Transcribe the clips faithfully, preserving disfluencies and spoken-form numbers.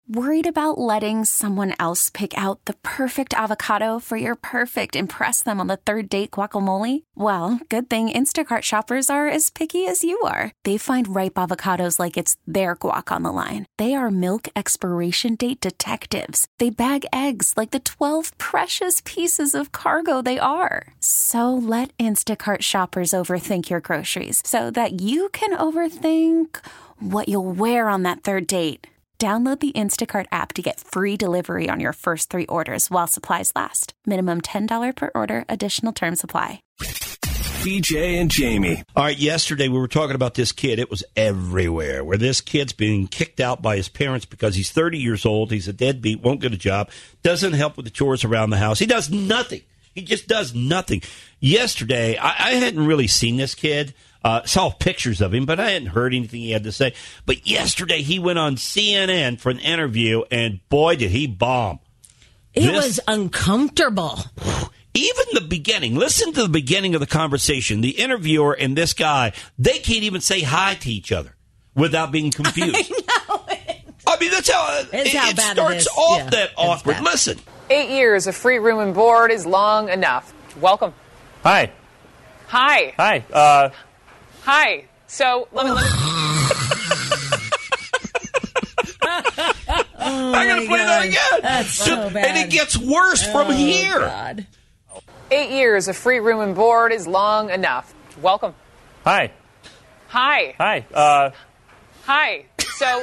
Worried about letting someone else pick out the perfect avocado for your perfect impress them on the third date guacamole? Well, good thing Instacart shoppers are as picky as you are. They find ripe avocados like it's their guac on the line. They are milk expiration date detectives. They bag eggs like the twelve precious pieces of cargo they are. So let Instacart shoppers overthink your groceries so that you can overthink what you'll wear on that third date. Download the Instacart app to get free delivery on your first three orders while supplies last. Minimum ten dollars per order. Additional terms apply. B J and Jamie. All right, yesterday we were talking about this kid. It was everywhere, where this kid's being kicked out by his parents because he's thirty years old. He's a deadbeat, won't get a job, doesn't help with the chores around the house. He does nothing. He just does nothing. Yesterday, I, I hadn't really seen this kid. Uh, saw pictures of him, but I hadn't heard anything he had to say. But yesterday, he went on C N N for an interview, and boy, did he bomb. It This- was uncomfortable. Even the beginning, listen to the beginning of the conversation. The interviewer and this guy, they can't even say hi to each other without being confused. I know it. I mean, that's how It's it, how it bad it starts is. off Yeah, that it's awkward. bad. Listen. Eight years of free room and board is long enough. Welcome. Hi. Hi. Hi. Uh, Hi. So let me. Let me Oh I gotta my play God. that again. That's so bad. And it gets worse from Oh, here. God. Eight years of free room and board is long enough. Welcome. hi. Hi. Hi. Uh, Hi. So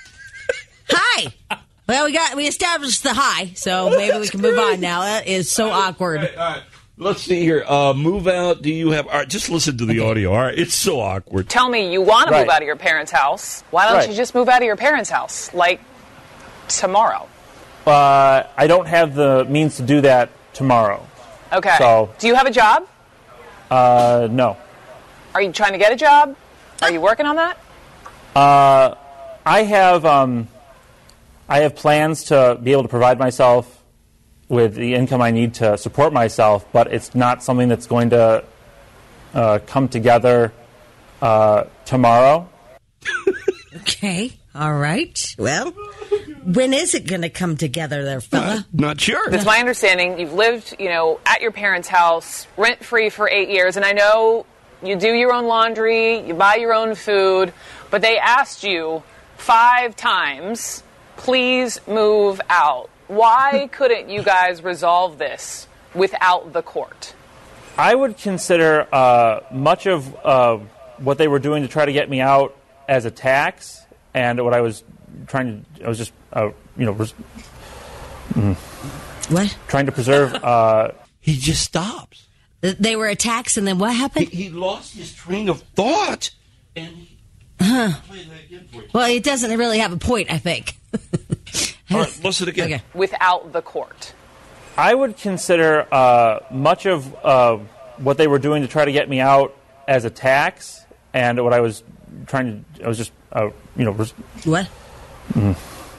Hi. Well, we got we established the hi, so maybe we can move on now. That is so awkward. All right, all right. Let's see here. Uh, move out. Do you have? All right, just listen to the audio. All right, it's so awkward. tell me you want to Right. move out of your parents' house. Why don't Right. you just move out of your parents' house? Like tomorrow. uh, I don't have the means to do that tomorrow. Okay. So- Do you have a job? Uh, no. Are you trying to get a job? Are you working on that? Uh, I have um, I have plans to be able to provide myself with the income I need to support myself, but it's not something that's going to uh, come together uh, tomorrow. Okay. All right. Well, when is it going to come together there, fella? Not sure. It's my understanding you've lived, you know, at your parents' house, rent-free for eight years, and I know you do your own laundry, you buy your own food, but they asked you five times, please move out. Why couldn't you guys resolve this without the court? I would consider uh, much of uh, what they were doing to try to get me out as a tax, and what I was trying to, I was just, uh, you know, res- mm, What? trying to preserve. Uh, He just stops. They were attacked, and then what He, happened? he lost his train of thought, and he, Huh. play that again for you. Well, it doesn't really have a point, I think. All right, listen again. Okay. Without the court. I would consider uh, much of uh, what they were doing to try to get me out as a tax, and what I was trying to, I was just, uh, you know, res- What? mm.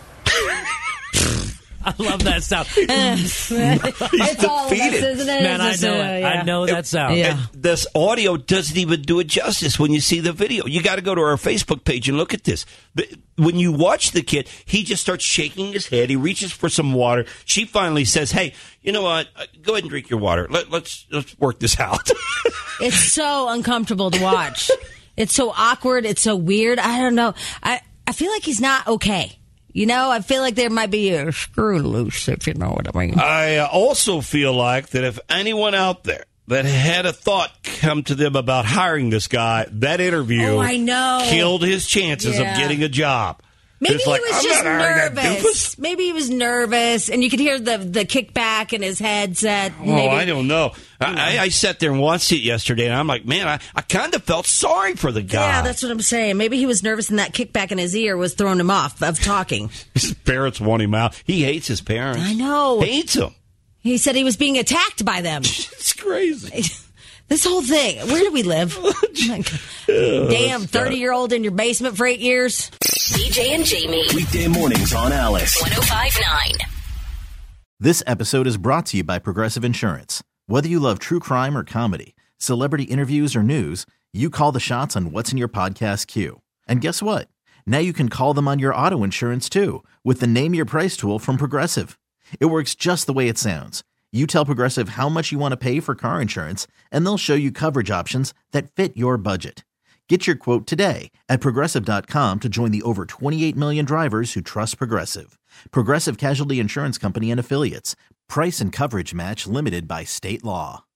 I love that sound. It's all of us, defeated. isn't it? Man, I It's know just, it. uh, yeah. I know that sound. Yeah. And this audio doesn't even do it justice when you see the video. You got to go to our Facebook page and look at this. The- When you watch the kid, he just starts shaking his head. He reaches for some water. She finally says, "Hey, you know what? Uh, Go ahead and drink your water. Let, let's let's work this out." It's so uncomfortable to watch. It's so awkward. It's so weird. I don't know. I, I feel like he's not okay. You know, I feel like there might be a screw loose, if you know what I mean. I uh, also feel like that if anyone out there that had a thought come to them about hiring this guy, that interview Oh, I know. killed his chances Yeah. of getting a job. Maybe It's he like, was I'm just not hiring that nervous. doofus. Maybe he was nervous, and you could hear the the kickback in his headset. Oh, Maybe. I don't know. I, I, I sat there and watched it yesterday, and I'm like, man, I, I kind of felt sorry for the guy. Yeah, that's what I'm saying. Maybe he was nervous, and that kickback in his ear was throwing him off of talking. His parents want him out. He hates his parents. I know. Hates them. He said he was being attacked by them. It's crazy. This whole thing. Where do we live? Damn, thirty-year-old in your basement for eight years. B J and Jamie. Weekday mornings on Alice. one oh five point nine. This episode is brought to you by Progressive Insurance. Whether you love true crime or comedy, celebrity interviews or news, you call the shots on what's in your podcast queue. And guess what? Now you can call them on your auto insurance too with the Name Your Price tool from Progressive. It works just the way it sounds. You tell Progressive how much you want to pay for car insurance, and they'll show you coverage options that fit your budget. Get your quote today at Progressive dot com to join the over twenty-eight million drivers who trust Progressive. Progressive Casualty Insurance Company and Affiliates. Price and coverage match limited by state law.